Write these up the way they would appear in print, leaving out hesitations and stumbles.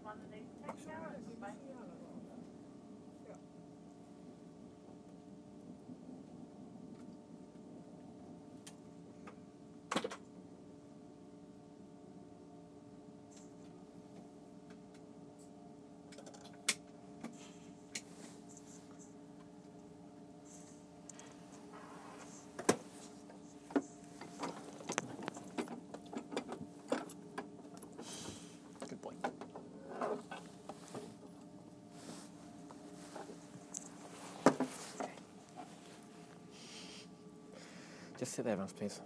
Good boy. Just sit there, Vance, please.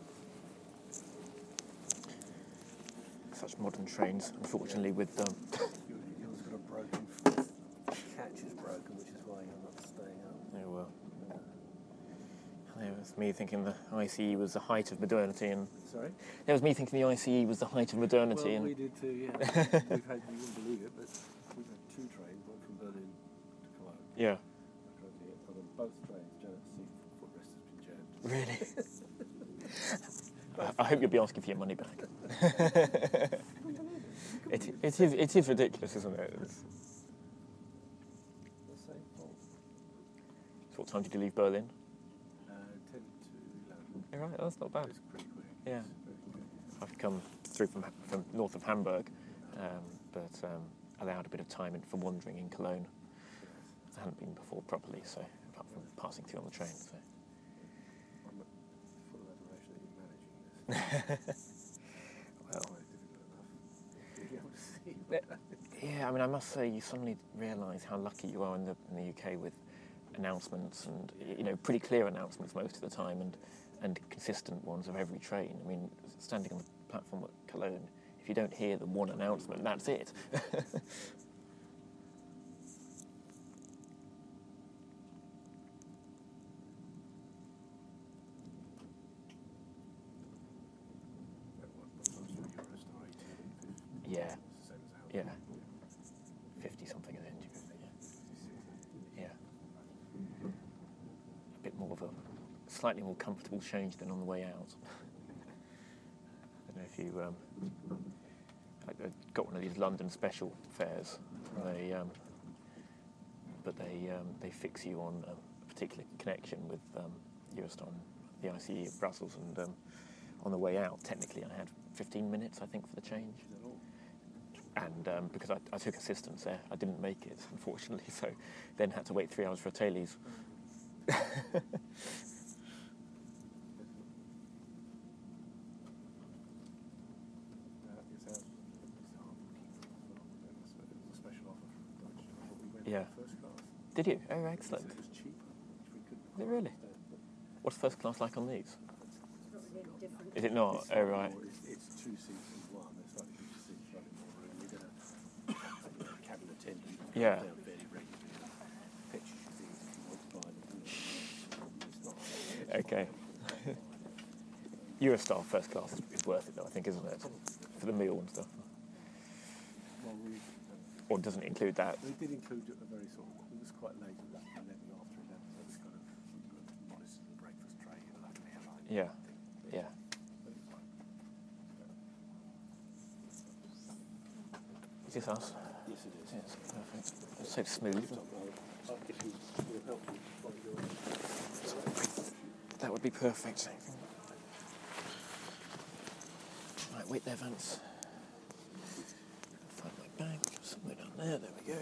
Such modern trains, unfortunately, with Yours got a broken foot. Catch is broken, which is why you're not staying up. Oh well. There was me thinking the ICE was the height of modernity, and Sorry? there was me thinking the ICE was the height of modernity. Well, and we did too, yeah. We've had, you wouldn't believe it, but we've had 2 trains, one from Berlin to Cologne. yeah, Both trains, Janet's seat footrest has been jammed. really. I hope you'll be asking for your money back. it is ridiculous, isn't it? The same fault. So what time did you leave Berlin? 10 to 11. All right, that's not bad. It's pretty quick. Yeah. It's very quick. I've come through from north of Hamburg, but allowed a bit of time for wandering in Cologne. I hadn't been before properly, so apart from passing through on the train. So. I'm full of admiration that you're managing this. Well, Quite difficult enough to be able to see. yeah, I mean, I must say, you suddenly realise how lucky you are in the UK with announcements, and pretty clear announcements most of the time, and consistent ones of every train. I mean, standing on the platform at Cologne, if you don't hear the one announcement, that's it. Yeah, yeah. 50-something at the end, yeah. A bit more of a slightly more comfortable change than on the way out. I don't know if you I got one of these London special fares. They fix you on a particular connection with Eurostar, the ICE of Brussels, and on the way out, technically, I had 15 minutes, I think, for the change. And because I took assistance there, I didn't make it, unfortunately, so then had to wait 3 hours for a Tailies. Yeah. Did you? Oh, excellent. It was cheaper. Is it really? What's first class like on these? Is it not? Oh, right. It's 2 seats in one. There's slightly bigger seats, slightly more room. You get a cabin attendant. Yeah. They're very regular. Pictures you things if you want to buy them. It's not. Okay. Eurostar first class is worth it, though, I think, isn't it? For the meal and stuff. Well, Or doesn't it include that? we did include a very sort of, it was quite late at 11 after 11, so it was kind of modest breakfast tray, like an airline. Yeah. Yeah. But it's fine. Is this us? Yes, it is. Yes, perfect. It's so smooth. If you will help you find your That would be perfect. Right, wait there, Vance. Find my bag, somewhere down there. There we go.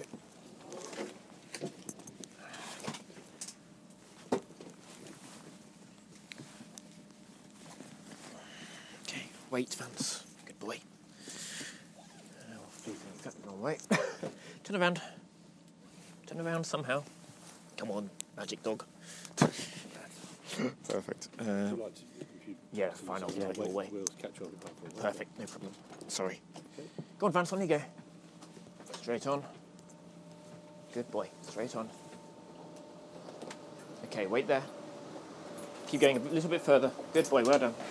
Okay, wait, Vance. Good boy. Please don't cut the wrong way. Turn around. Turn around somehow. Come on, magic dog. Perfect. Yeah, fine, I'll take you away. We'll catch you on the platform. Perfect, no problem. Sorry. Go on, Vance, on you go. Straight on. Good boy, straight on. Okay, wait there. Keep going a little bit further. Good boy, well done.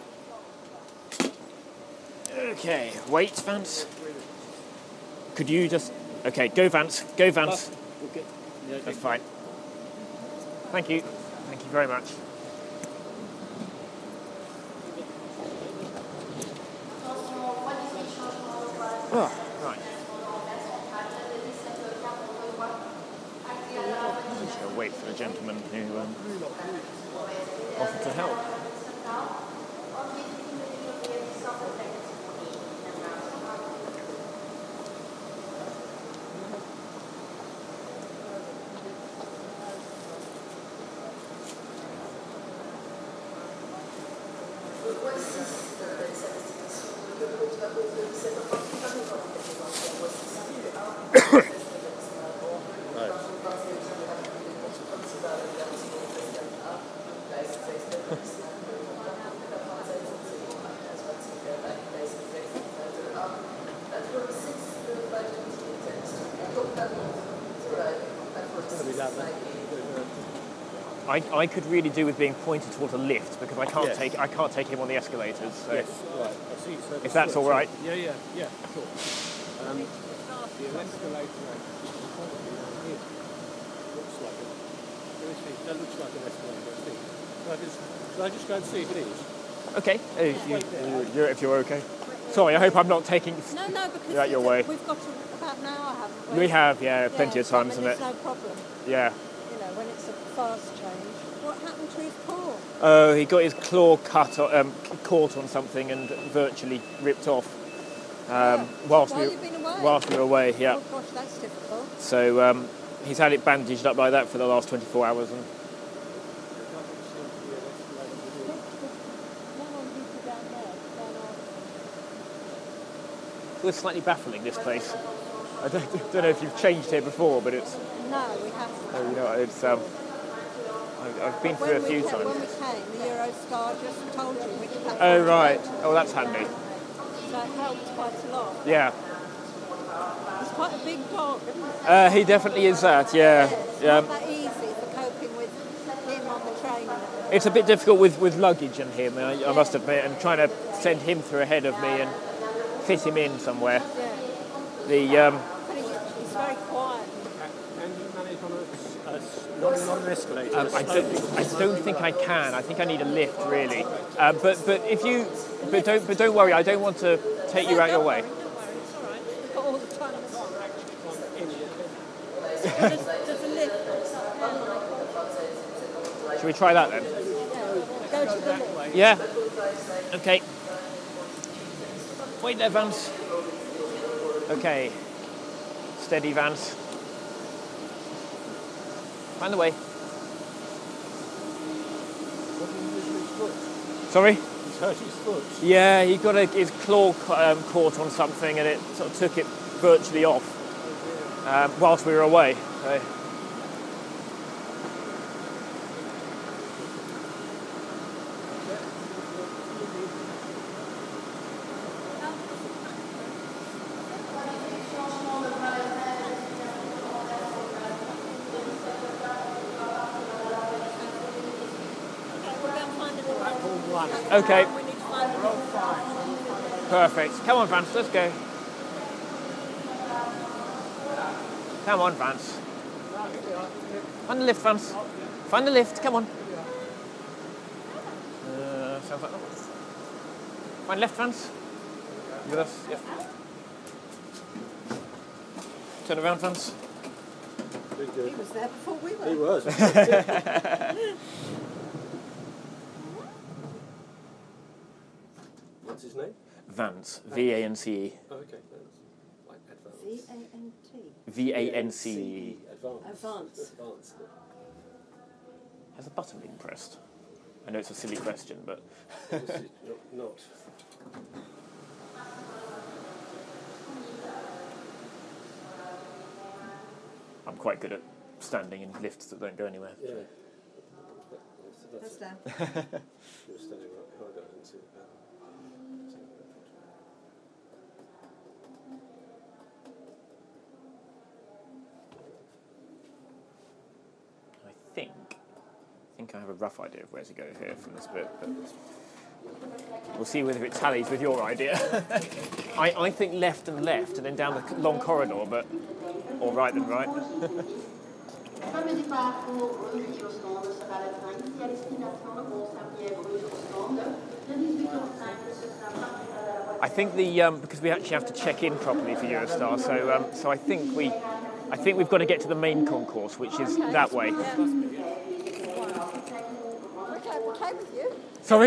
Okay, wait, Vance. Could you just... Okay, go, Vance. Go, Vance. Okay. That's fine. Thank you. Thank you very much. Oh, right. to a gentleman who offered to help. I could really do with being pointed towards a lift because I can't take him on the escalators. So. Yes, right. I see. So if that's all right. Yeah, sure. The escalator probably down here. That looks like an escalator, I think. Shall I just go and see if it is? Okay. If you're okay. Sorry, I hope I'm not taking No, because out your way. We've got about an hour, haven't we? We have, plenty of time, isn't it? There's no problem. Yeah. You know, when it's a fast change. What happened to his paw? Oh, he got his claw caught on something and virtually ripped off. Whilst we were away, yeah. Oh gosh, that's difficult. So he's had it bandaged up like that for the last 24 hours. And it was slightly baffling, this place. I don't know if you've changed here before, but it's... No, we haven't. Oh, you know, it's... I've been through a few times. When we came, the Eurostar just told you which platform. Oh, right. Oh, that's handy. So it helped quite a lot. Yeah. He's quite a big dog, isn't he? He definitely is that, yeah. It's not that easy for coping with him on the train. It's a bit difficult with luggage and him, I must admit, and trying to send him through ahead of me and fit him in somewhere. Yeah. But he's very quiet. Can you manage on an escalator? I don't think I can. I think I need a lift, really. But don't worry. I don't want to take you out your way. Don't worry, it's all right. We've got all the time. There's a lift. Should we try that then? Yeah. Go to the lift. Yeah. Okay. Wait there, Vance. Okay. Steady, Vance. Find the way. Sorry? He's hurt his foot. Yeah, he got his claw caught on something and it sort of took it virtually off whilst we were away. So. Okay. Perfect. Come on, Vance, let's go. Come on, Vance. Find the lift, Vance. Find the lift, come on. Sounds like that. Find left, Vance. With us, yep. Turn around, Vance. He was there before we were. He was. What's his name? Vance. V-A-N-C-E. Oh, okay. Like advance. V-A-N-T. V-A-N-C-E. Advance. Has the button been pressed? I know it's a silly question, but... not. I'm quite good at standing in lifts that don't go anywhere. Yeah. That's down. You're standing right behind it and see the power. I think I have a rough idea of where to go here from this bit, but we'll see whether it tallies with your idea. I think left and then down the long corridor, but or right and right. I think because we actually have to check in properly for Eurostar, so I think we I think we've got to get to the main concourse, which is that way. Okay, okay with you. Sorry?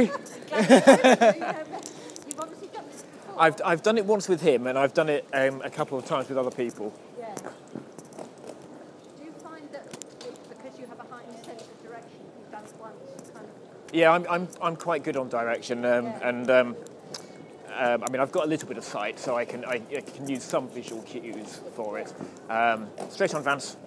You've obviously done this before. I've done it once with him, and I've done it a couple of times with other people. Yeah. Do you find that because you have a heightened sense of direction, you've done it once, kind of? Yeah, I'm quite good on direction, and I mean I've got a little bit of sight, so I can use some visual cues for it. Straight on, Vance.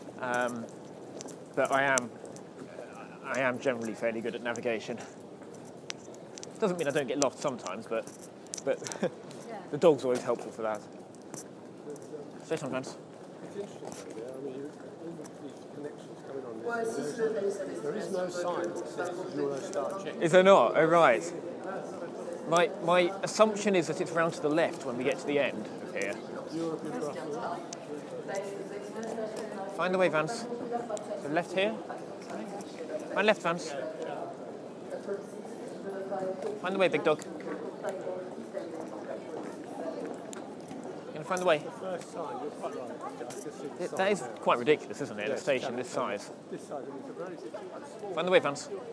But I am generally fairly good at navigation. Doesn't mean I don't get lost sometimes, but the dog's always helpful for that. Straight on, Vance. It's interesting though, I mean, these connections coming on, there is no sign that says Eurostar check. Is there not? Oh, right. My assumption is that it's round to the left when we get to the end of here. Find the way, Vance. So left here. Find left, Vance. Find the way, big dog. Gonna find the way. The first sign, you're quite right. I can see the sign That is there. quite ridiculous, isn't it? Yeah, A station exactly. this size. This side, and it's a very small. Find the way, Vance. Right,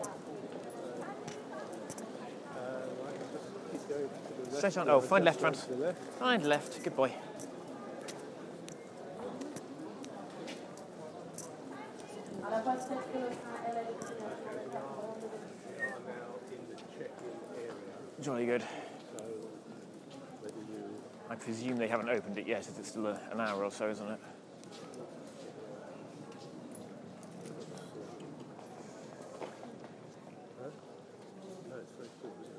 just keep going to the left. Straight on. Oh, find left, Just Vance. to the left. Find left. Good boy. Jolly good. So, whether you I presume they haven't opened it yet, as it's still an hour or so, isn't it? no, it's very cool, isn't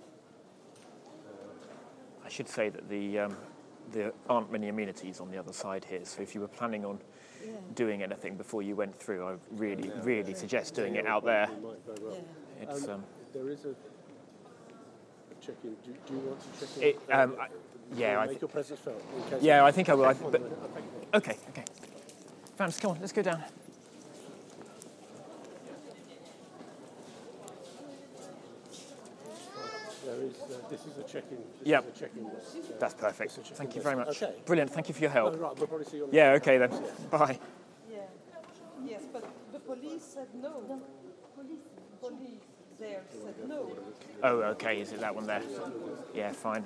it? I should say that there aren't many amenities on the other side here, so if you were planning on doing anything before you went through, I really suggest doing it out there. You might very well. It's There is a check-in. Do you want to check in? it, yeah, Make your presence felt. In case yeah, I think I will. Come on, But, then, I'll take you. okay. Vance, come on, let's go down. There is. This is a check-in. This Yep. is a check-in list. That's perfect. It's a check-in Thank you list. very much. Okay. Brilliant. Thank you for your Oh, help. right, we'll probably see you on the Yeah. Okay then. Bye. Yeah. Yes, but the police said no. Police there said no. Oh, okay. Is it that one there? Yeah, fine.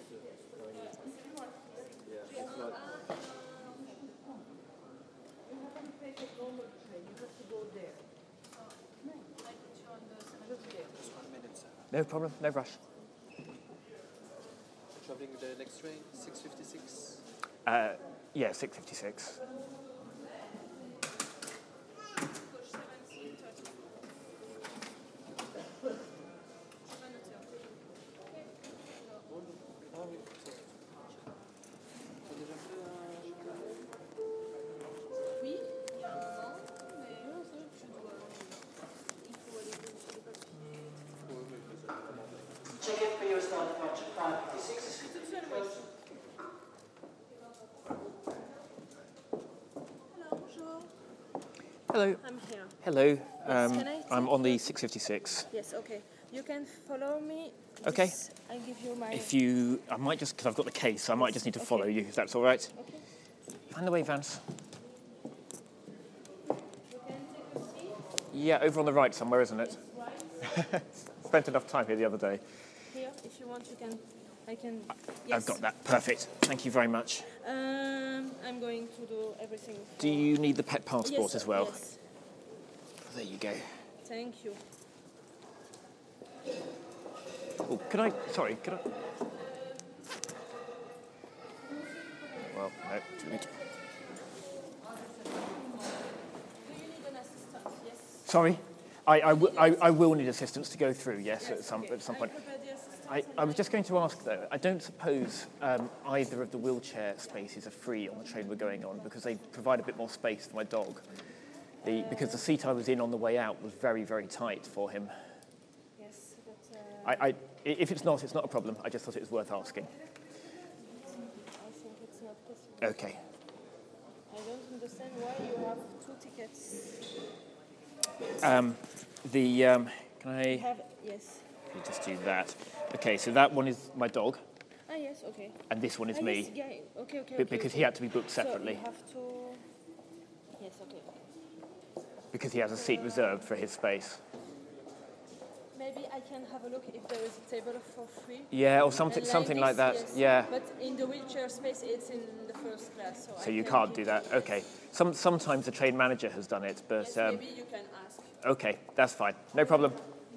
No problem. No rush. Traveling the next train, 6:56. Yeah, 6:56. Oui, il y a un an, mais je dois. Il faut aller vérifier les papiers. Check in for your start departure 556. Hello, bonjour. Hello. I'm here. Hello. can I I'm take on the your- 6:56. Yes, okay. You can follow me. Okay. I give you my. I might just, because I've got the case, I might just need to follow you, if that's all right. Okay. Find the way, Vance. You can take a seat. Yeah, over on the right somewhere, isn't it? Right Spent enough time here the other day. here. If you want, you can. I can. I've got that. Perfect. Thank you very much. I'm going to do everything. Do you need the pet passport Yes, as well? Yes. There you go. Thank you. Oh, could I? Sorry, could I? Well, no, too late. Do you need an assistant? Yes. Sorry, I will need assistance to go through. Yes, at some Okay. point. I prepare the assistant. I was just going to ask though. I don't suppose either of the wheelchair spaces are free on the train we're going on because they provide a bit more space for my dog. Because the seat I was in on the way out was very tight for him. Yes, but If it's not a problem. I just thought it was worth asking. I think it's not possible. Okay. I don't understand why you have 2 tickets. Can I Have yes. just do that? Okay, so that one is my dog, Ah yes, okay. and this one is Ah, me. Yes, yeah, okay. Because he had to be booked separately. So you have to. okay. because he has a seat reserved for his space. Maybe I can have a look if there is a table for free. Yeah, or something, And something like this, that. yes. Yeah. But in the wheelchair space, it's in the first class. So you can't do that. Okay. Sometimes the train manager has done it, but Yes, maybe you can ask. okay, that's fine. No problem.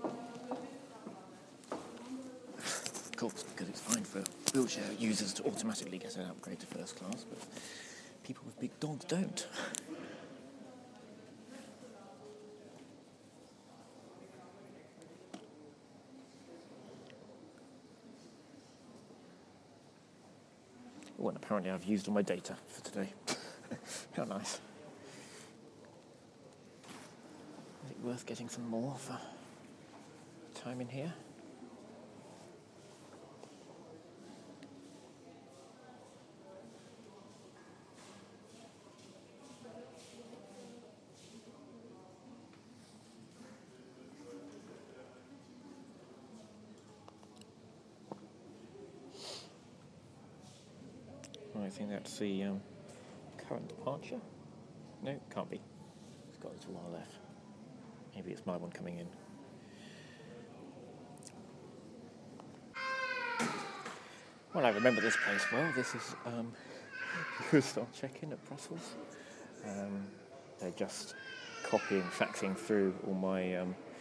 Cool, because it's fine for wheelchair users to automatically get an upgrade to first class, but people with big dogs don't. Oh, and apparently I've used all my data for today. How nice. Is it worth getting some more for time in here? I think that's the current departure. No, can't be. It's got a little while left. Maybe it's my one coming in. Well, I remember this place well. This is Eurostar check-in at Brussels. They're just copying, faxing through all my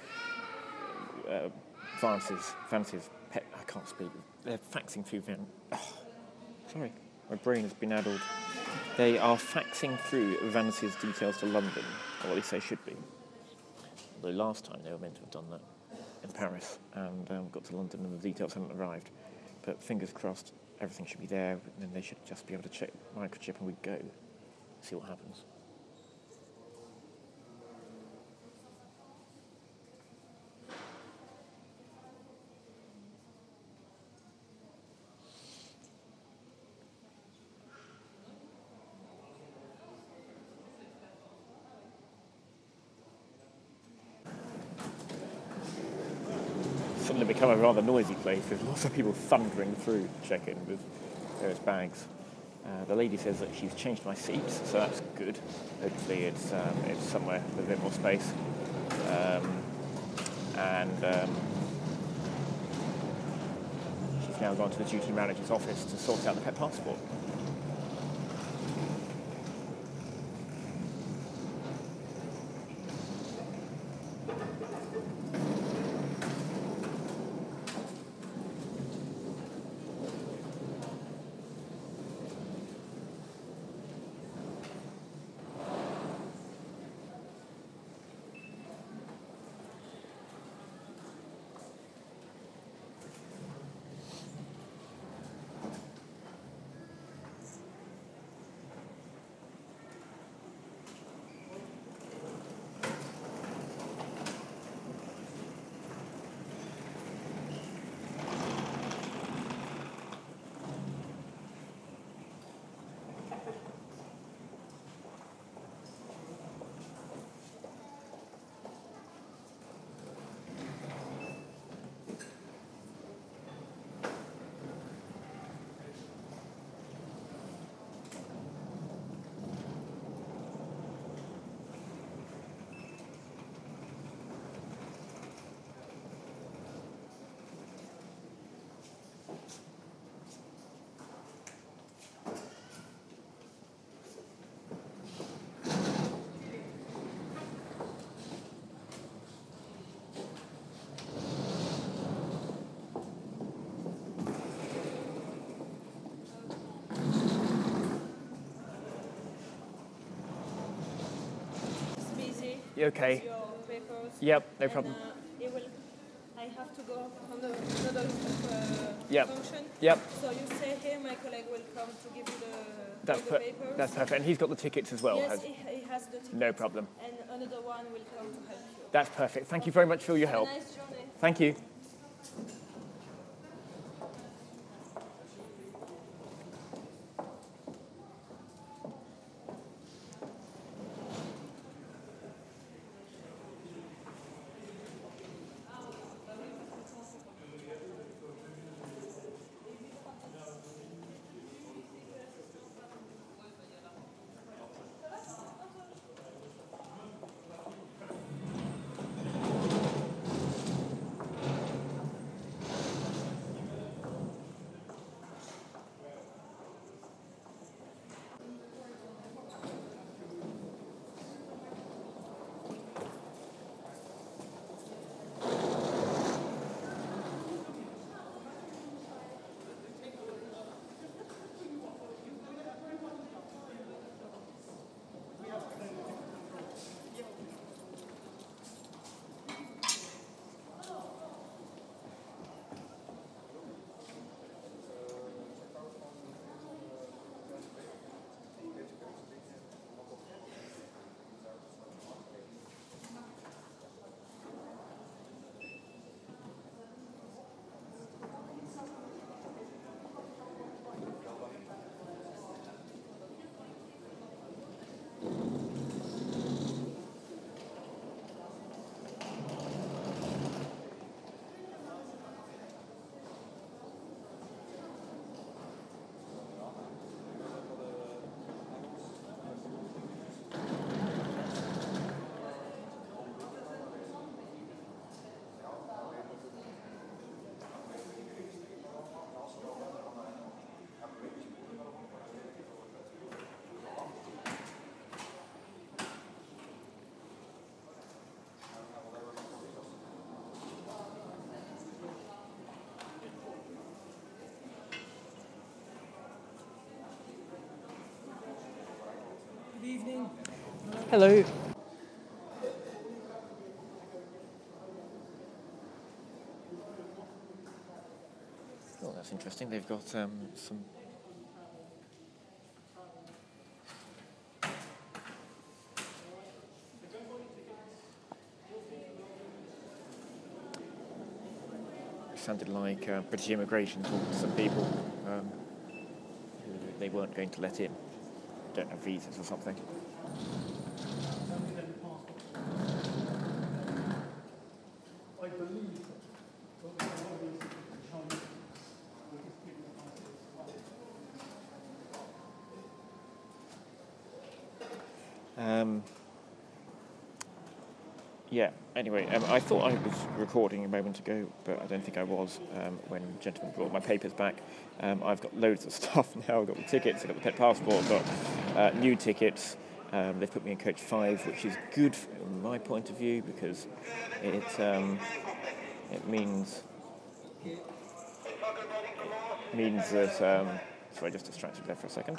Vance's pet. I can't speak. They're faxing through sorry. My brain has been addled. They are faxing through Vance's details to London, or at least they should be. Although last time they were meant to have done that in Paris and got to London and the details hadn't arrived. But fingers crossed, everything should be there, and then they should just be able to check microchip and we'd go. See what happens. Suddenly become a rather noisy place. There's lots of people thundering through check-in with various bags. The lady says that she's changed my seats, so that's good. Hopefully it's somewhere with a bit more space. She's now gone to the duty manager's office to sort out the pet passport. You okay? Your papers. Yep, no problem. I have to go on another Yep. function. Yep. So you stay here, my colleague will come to give you the papers. That's perfect. And he's got the tickets as well. Yes, he has the tickets. No problem. And another one will come to help you. That's perfect. Thank you very much for your help. Have a nice journey. Thank you. Hello. Oh, that's interesting. They've got some. It sounded like British immigration talked to some people who they weren't going to let in. Don't have visas or something. Yeah, anyway, I thought I was recording a moment ago, but I don't think I was when the gentleman brought my papers back. I've got loads of stuff now. I've got the tickets, I've got the pet passport, I've got new tickets. They've put me in coach 5, which is good from my point of view because it means that... sorry, I just distracted there for a second.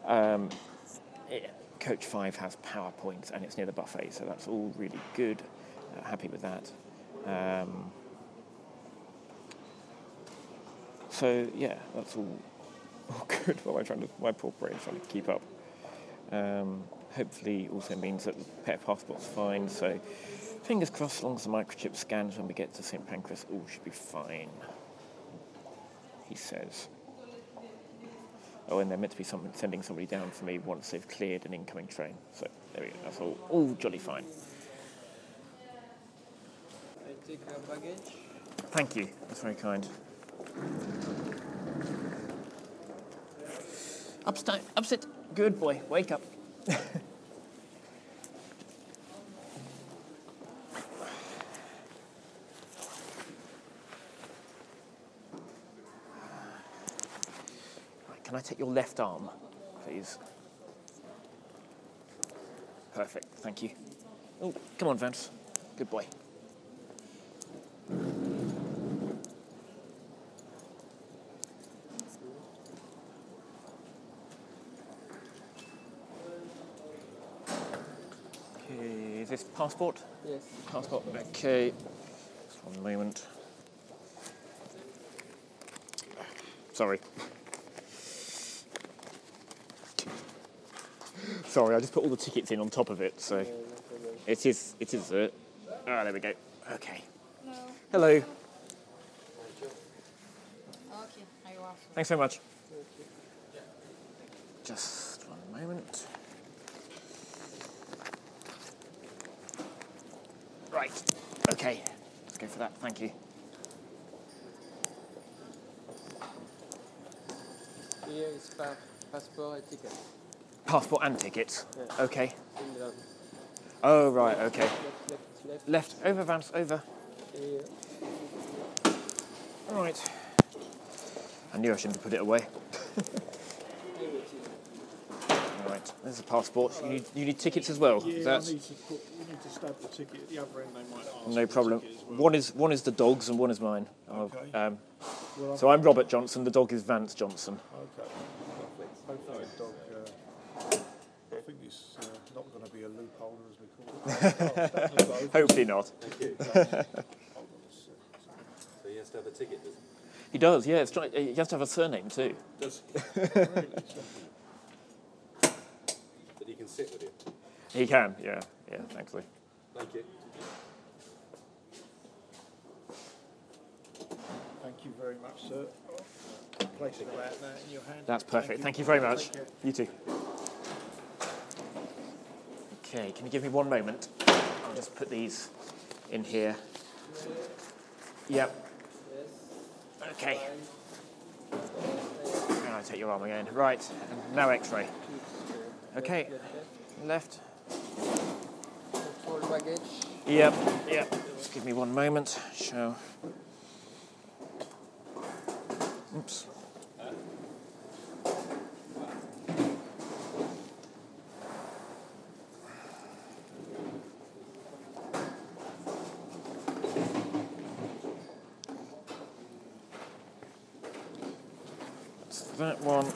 Coach 5 has PowerPoint and it's near the buffet, so that's all really good. Happy with that. So yeah, that's all good. Well, my poor brain's trying to keep up. Hopefully, also means that the pet passport's fine. So fingers crossed, as long as the microchip scans when we get to St Pancras, all should be fine. He says. Oh, and they're meant to be sending somebody down for me once they've cleared an incoming train. So there we go. That's all jolly fine. I take your baggage. Thank you. That's very kind. Upsit. Good boy. Wake up. Can I take your left arm, please? Perfect, thank you. Oh, come on, Vance. Good boy. Okay, is this passport? Yes. Passport, okay. Just one moment. Sorry. Sorry, I just put all the tickets in on top of it, so it is there we go. Okay. Hello. Okay, are you off? Thanks very much. Just one moment. Right. Okay. Let's go for that. Thank you. Here is passport and ticket. Passport and tickets. Yeah. Okay. In the Oh, right, okay. left. Left. Over, Vance, over. Here. All right. I knew I shouldn't have put it away. All right. There's a passport. You need tickets as well? Yeah, we need to stab the ticket at the other end. They might ask. No for problem. the ticket as well. One is the dog's and one is mine. Okay. So I'm Robert Johnson. The dog is Vance Johnson. Okay. Hopefully the dog. I think it's not going to be a loophole as we call it. Hopefully not. So he has to have a ticket, does he? He does, yeah. He has to have a surname too. Does But he can sit with you. He can, yeah, thankfully. Thank you. Thank you very much, sir. Place it like that in your hand. That's perfect. Thank you very much. Take care. You too. Okay, can you give me one moment? I'll just put these in here. Yep. Okay. And I'll take your arm again. Right, and now X-ray. Okay, left. Control baggage. Yep. Just give me one moment. Show. Oops. That's that one.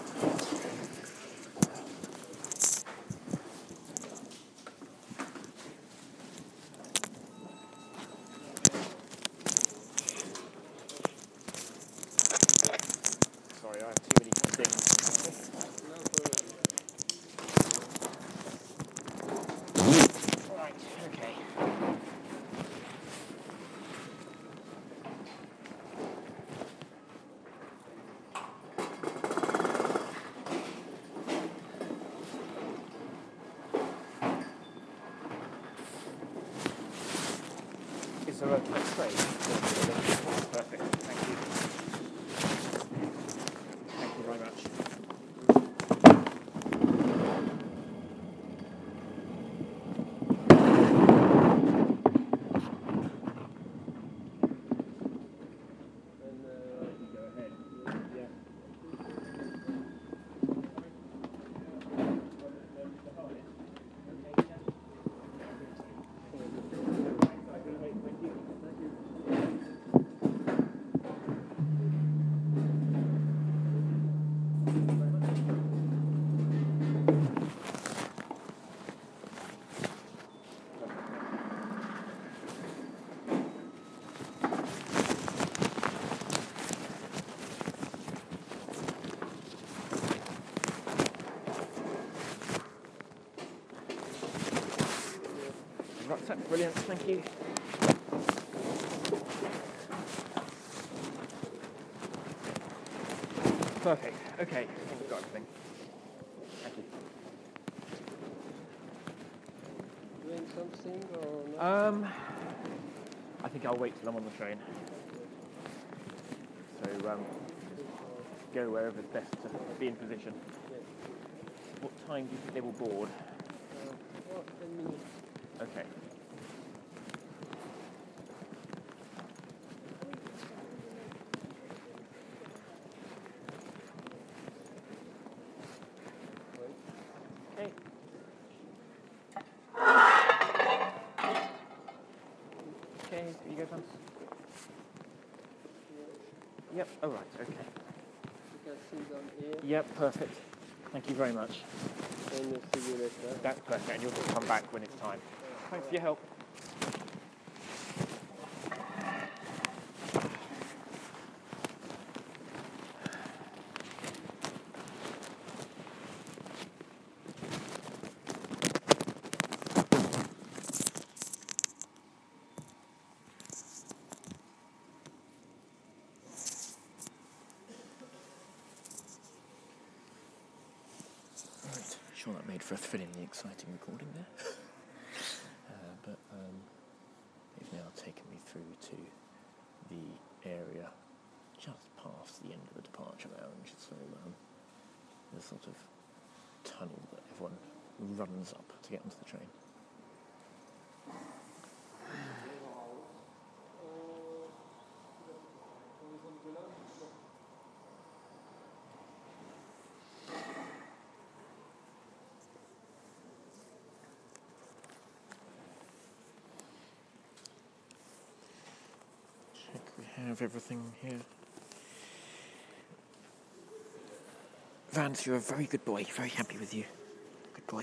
Sorry, I have too many things. No problem. Right, okay. Is there a tray? Perfect, thank you. Thank you very much. And Go ahead. Yeah. Right, brilliant, thank you. Perfect, okay, I think we've got everything. Thank you. doing something or not? I think I'll wait till I'm on the train. So, go wherever's best to be in position. Yeah. What time do you think they will board? 10 minutes. Okay. Okay. Okay, you go, Vance. Yep, oh right, okay. You can see down here Yep, perfect. Thank you very much. and see you later. That's perfect, and you'll just come back when it's time. Thanks for your help. Right, sure that made for a thrilling, exciting recording there. But they've now taken me through to the area just past the end of the departure lounge. So the sort of tunnel that everyone runs up to get onto the train. Check we have everything here. Vance, you're a very good boy. Very happy with you. Good boy.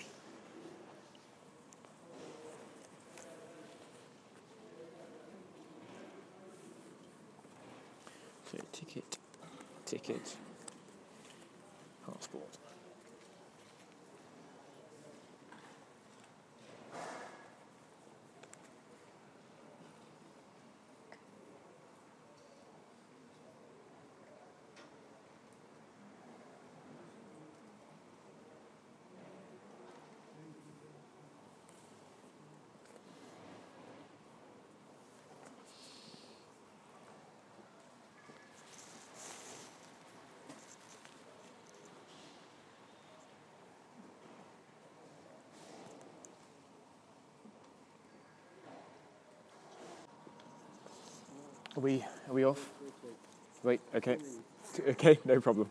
So ticket, passport. Are we off? Wait, okay. Okay, no problem.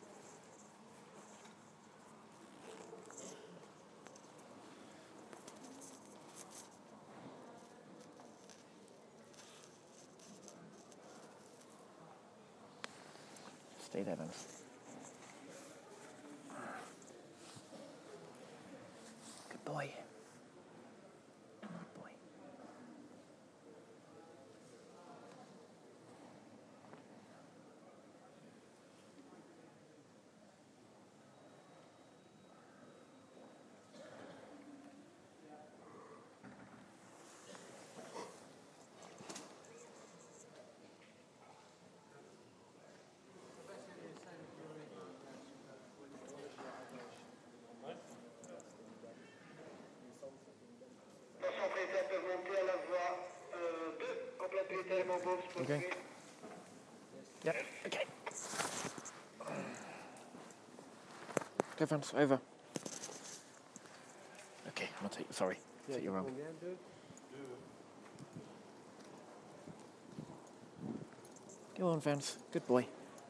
Stay there, Vance. Good boy. Good boy. You going? Yeah. Okay. Go, Vance. Over. Okay, I'll take. Sorry. Take your arm. Combien? Deux? Go on, Vance. Good boy.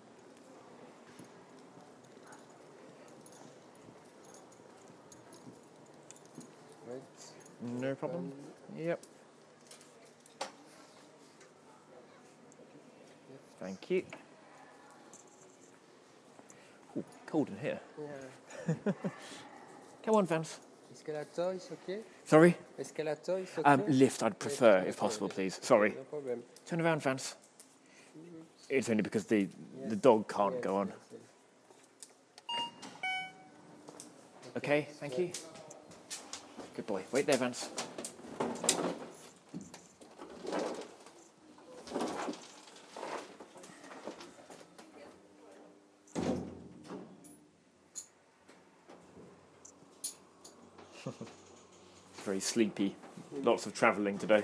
Right. No problem. Yep. Thank you. Ooh, cold in here. Yeah. Come on, Vance. Escalator is okay? Sorry? Escalator is okay? Lift, I'd prefer, if possible, please. Sorry. No problem. Turn around, Vance. It's only because the dog can't Yes, go on. yes, yes. Okay, thank you. Good boy. Wait there, Vance. Very sleepy. Lots of travelling today.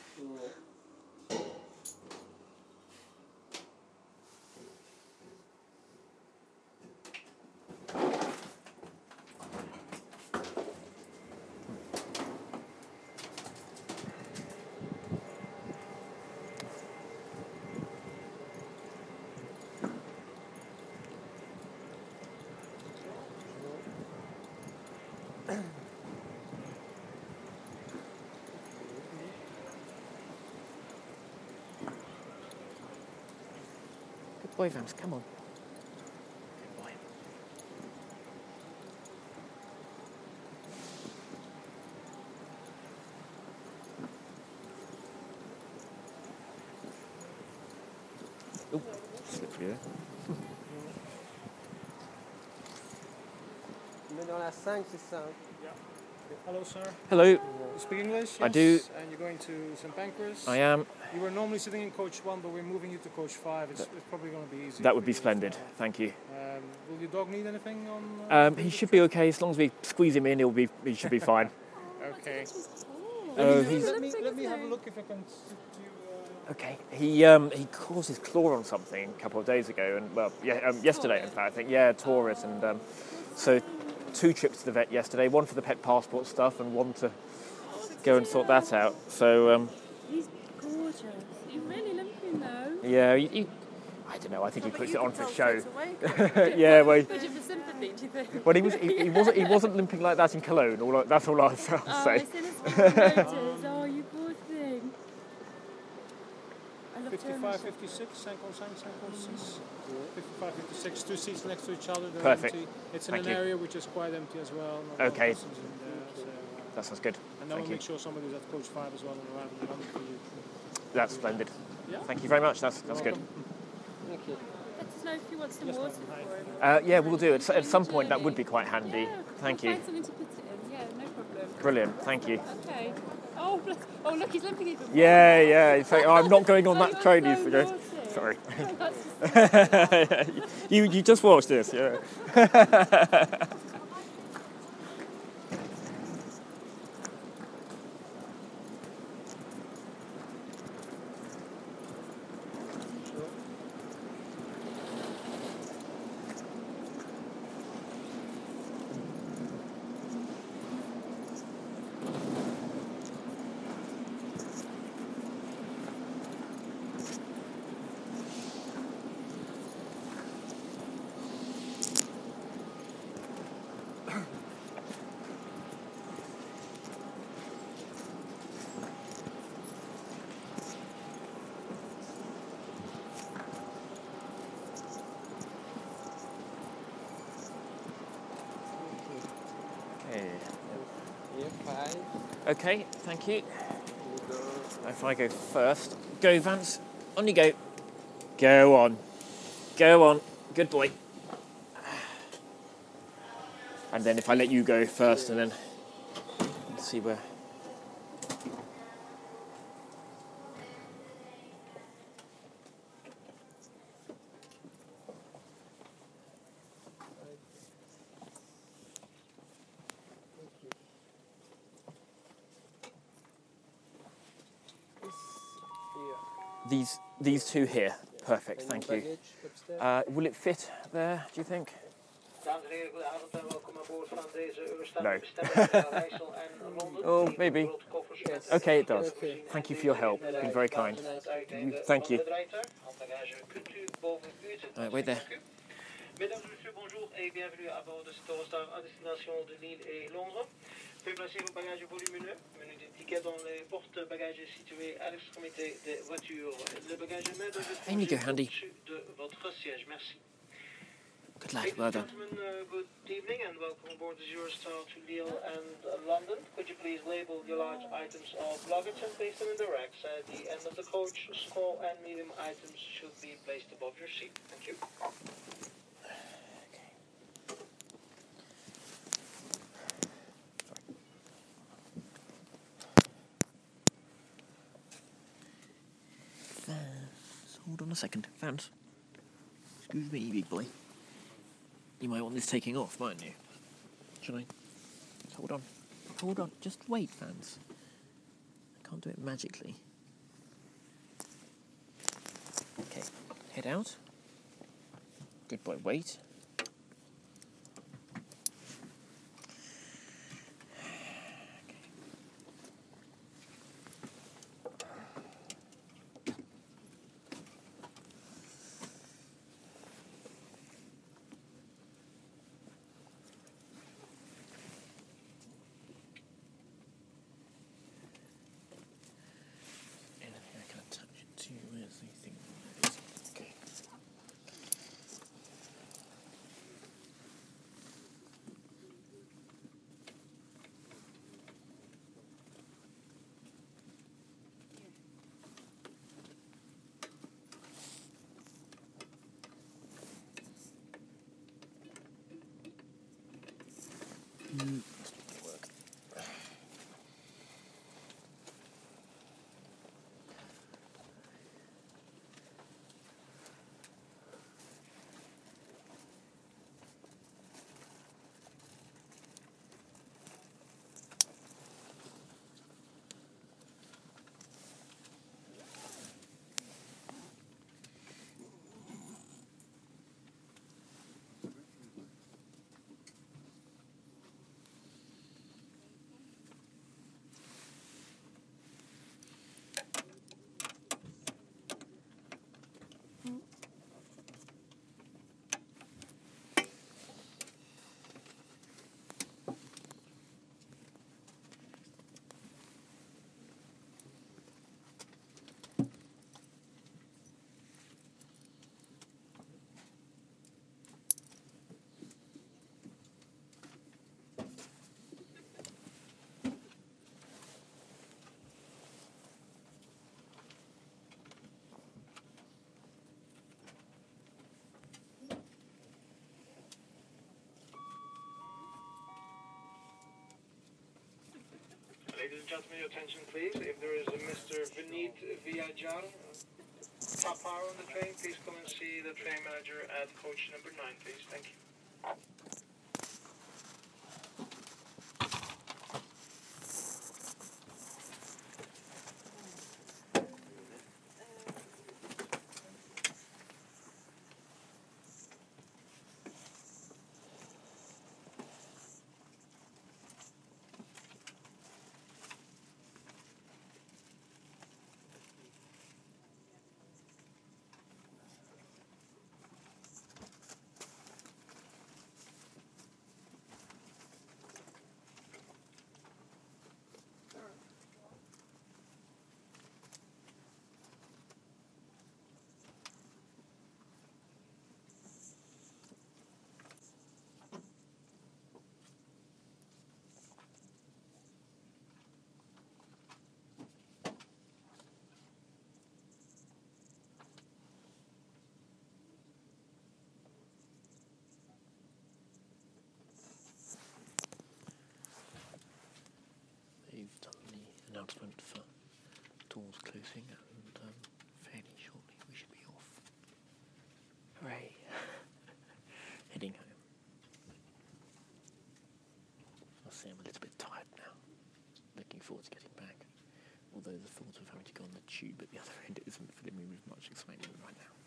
Good boy, Vance. Come on. Good boy. Oh, slippery there. Mais dans la 5, c'est ça. Hello, sir. Hello. You speak English? I Yes. do. And you're going to St. Pancras? I am. You were normally sitting in coach 1, but we're moving you to coach 5. It's probably going to be easy. That would be splendid. Thank you. Will your dog need anything on? He should be okay as long as we squeeze him in. He should be fine. Okay. He's Let me have a look if I can sit you. okay. He caused his claw on something a couple of days ago, and yesterday in fact I think tore it, and so 2 trips to the vet yesterday. One for the pet passport stuff, and one to go and sort that out. So He's gorgeous. He's really limping though. yeah, I don't know. I think he puts it on for show. Yeah, well, Budget for sympathy, do you think? well, he wasn't limping like that in Cologne. That's all I'll say. As soon as photos. Oh, you poor thing. I love 55, 56, 56. 55, 56, 2 seats next to each other. They're Perfect. empty. It's in Thank an you. area which is quite empty as well. Not a lot of Okay. passengers in there, so, That sounds good. and then Thank we'll you. make sure somebody's at coach 5 as well and arrive in London for you. That's splendid. Yeah? Thank you very much. That's good. Welcome. Ok. Let us know if you want some Yes, water ma'am. for him. Yeah, we'll do it. At some point, that would be quite handy. Yeah, Thank we'll you. find something to put it in. Yeah, no problem. Brilliant. Thank you. Okay. Oh, bless. Oh, look, he's limping even more. Yeah. It's like, I'm not going on Oh, that you're train. so You forget. naughty. Sorry. That's just you just watch this. Yeah. Here, 5. Okay. Thank you. You go. If I go first, go Vance. On you go. Go on. Go on. Good boy. And then if I let you go first, and then let's see where. Here. These These two here. Perfect, And thank your you. baggage upstairs? Will it fit there, do you think? Dames en heren, goedenavond en welkom aan boord van deze Eurostar No. bestemming naar Rijssel en Londen. Oh, Die maybe. vervult koffers met Okay, it does. Okay. Thank you for your help. You've been very kind. Thank you. Handbagage kunt u boven u zetten. Wait there. Dank u. Mesdames et messieurs, bonjour et bienvenue à bord de cet Eurostar à destination de Lille et Londres. Veuillez placer vos bagages volumineux, menu des tickets dans les porte-bagages situés à l'extrémité des voitures. Le bagage main doit être In you go, Handy. au-dessus de votre siège. Merci. Good lad, Ladies well and done. gentlemen, good evening and welcome aboard the Eurostar to Lille and London. Could you please label your large items of luggage and place them in the racks at the end of the coach? Small and medium items should be placed above your seat. Thank you. Hold on a second, Vance. Excuse me, big boy. You might want this taking off, mightn't you? Should I? Hold on. Hold on. Just wait, Vance. I can't do it magically. Okay. Head out. Good boy. Wait. And then I can attach it to where's the thing? There it is. Okay. That's not going to work. Ladies and gentlemen, your attention please. If there is a Mr. Vineet Viajar, top power on the train, please come and see the train manager at coach number 9, please. Thank you. They've done the announcement for doors closing and fairly shortly we should be off. Hooray. Heading home. I'll say I'm a little bit tired now. Looking forward to getting back. All although the thought of having to go on the tube at the other end isn't filling me with much excitement right now.